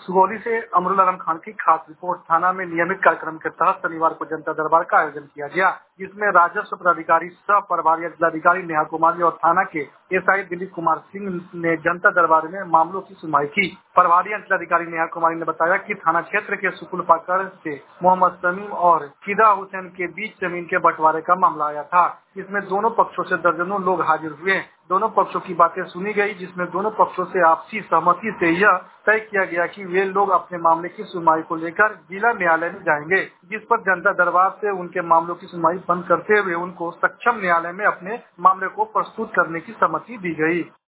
सुगौली से अमरुल आलम खान की खास रिपोर्ट। थाना में नियमित कार्यक्रम के तहत शनिवार को जनता दरबार का आयोजन किया गया, जिसमें राजस्व पदाधिकारी सह प्रभारी जिलाधिकारी नेहा कुमारी और थाना के एसआई दिलीप कुमार सिंह ने जनता दरबार में मामलों की सुनवाई की। प्रभारी जिलाधिकारी नेहा कुमारी ने बताया कि थाना क्षेत्र के सुकुलपाकर से मोहम्मद समीम और फिदा हुसैन के बीच जमीन के बंटवारे का मामला आया था। इसमें दोनों पक्षों से दर्जनों लोग हाजिर हुए। दोनों पक्षों की बातें सुनी गई, जिसमें दोनों पक्षों से आपसी सहमति से यह तय किया गया कि वे लोग अपने मामले की सुनवाई को लेकर जिला न्यायालय में जाएंगे, जिस पर जनता दरबार से उनके मामलों की सुनवाई बंद करते हुए उनको सक्षम न्यायालय में अपने मामले को प्रस्तुत करने की सहमति दी गई।